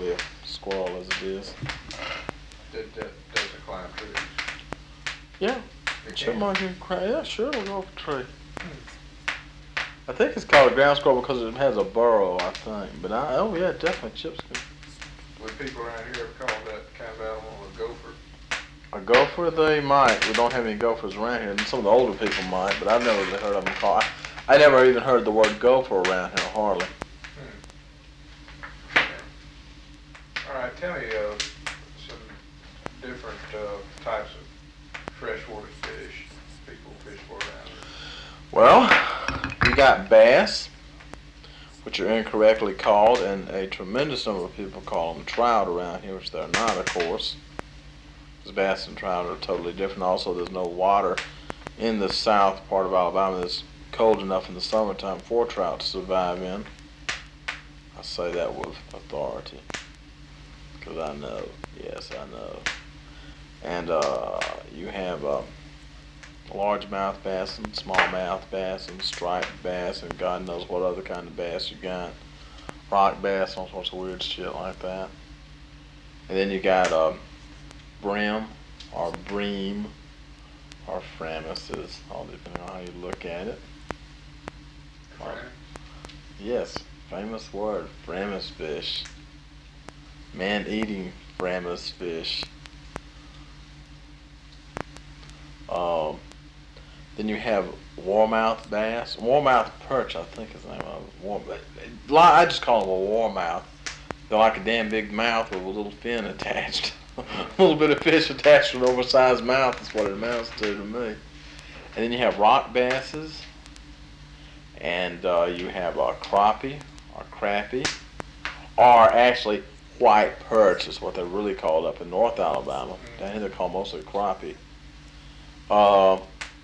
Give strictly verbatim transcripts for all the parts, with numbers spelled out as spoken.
hardly a squirrel as it is. That, that doesn't climb trees. Yeah. It Chipmunk can climb. Yeah, sure, it'll go up a tree. I think it's called a ground squirrel because it has a burrow, I think. But I, oh yeah, definitely chips can. Would people around here ever call that kind of animal a gopher? A gopher, they might. We don't have any gophers around here. And some of the older people might, but I've never really heard of them called. I, I never even heard the word gopher around here, hardly. Hmm. Okay. All right, tell me uh, some different uh, types of freshwater fish people fish for around here. Well, you got bass, which are incorrectly called, and a tremendous number of people call them trout around here, which they're not, of course. Because bass and trout are totally different. Also, there's no water in the south part of Alabama that's cold enough in the summertime for trout to survive in. I say that with authority, because I know. Yes, I know. And uh, you have uh, largemouth bass and smallmouth bass and striped bass and God knows what other kind of bass you got. Rock bass, all sorts of weird shit like that. And then you got uh, brim or bream or framises, all depending on how you look at it. Right. Yes, famous word, framis fish. Man-eating framis fish. Um, then you have warmouth bass, warmouth perch, I think is the name of it. Warm, I just call them a warmouth. They're like a damn big mouth with a little fin attached. A little bit of fish attached to an oversized mouth is what it amounts to to me. And then you have rock basses, and uh, you have a crappie or crappie, or actually white perch is what they're really called up in North Alabama. Down here they're called mostly crappie. Uh,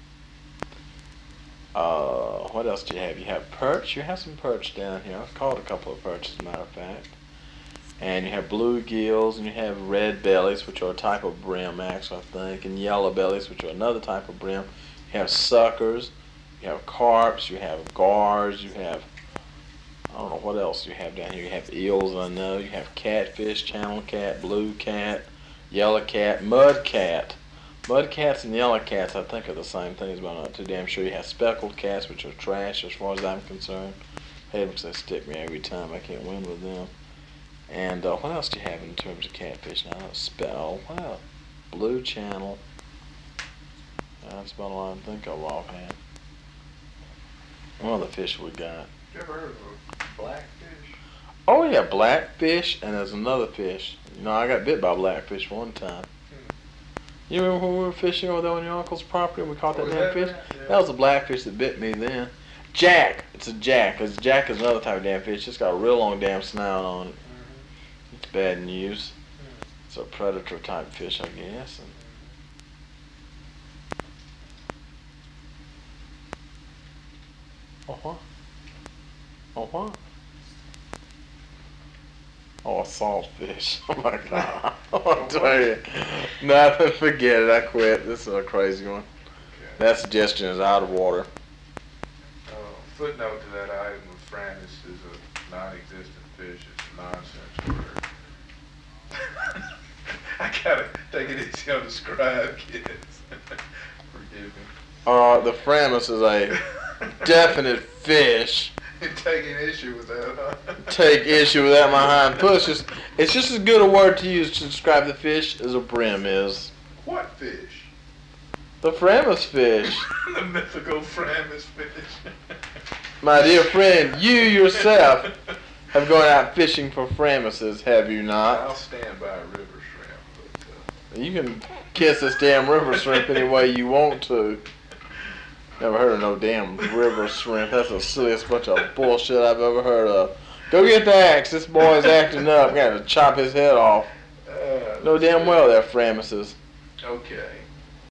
uh, what else do you have? You have perch. You have some perch down here. I've caught a couple of perch, as a matter of fact. And you have bluegills, and you have red bellies, which are a type of brim, actually, I think, and yellow bellies, which are another type of brim. You have suckers. You have carps. You have gars. You have, I don't know what else you have down here. You have eels, I know. You have catfish, channel cat, blue cat, yellow cat, mud cat. Mud cats and yellow cats, I think, are the same things, but I'm not too damn sure. You have speckled cats, which are trash as far as I'm concerned. Hate because they stick me every time. I can't win with them. And uh, what else do you have in terms of catfish now? Spell, wow, blue channel. That's about all I can think of offhand. One of the fish we got. You ever heard of a blackfish? Oh yeah, blackfish, and there's another fish. You know, I got bit by a blackfish one time. You remember when we were fishing over there on your uncle's property and we caught that Was damn that fish? that? Yeah. That was a blackfish that bit me then. Jack. It's a jack. Cause jack is another type of damn fish. It's got a real long damn snout on it. Mm-hmm. It's bad news. Mm-hmm. It's a predator type fish, I guess. And oh what? Oh what? Oh, a saltfish. Oh my god. I'll tell you. Nothing, forget it. I quit. This is a crazy one. Okay. That suggestion is out of water. Uh, footnote to that item of Framis is a non-existent fish. It's a nonsense word. I gotta take it easy on the scribe, kids. Forgive me. Uh, the Framis is a definite fish. You're taking issue with that, huh? Take issue with that, my hind push. It's, it's just as good a word to use to describe the fish as a brim is. What fish? The Framis fish. The mythical Framis fish. My dear friend, you yourself have gone out fishing for Framises, have you not? I'll stand by a river shrimp. But, uh... You can kiss this damn river shrimp any way you want to. Never heard of no damn river shrimp. That's the silliest bunch of bullshit I've ever heard of. Go get the axe. This boy's acting up. Got to chop his head off. Uh, No damn well they're Framises. Okay.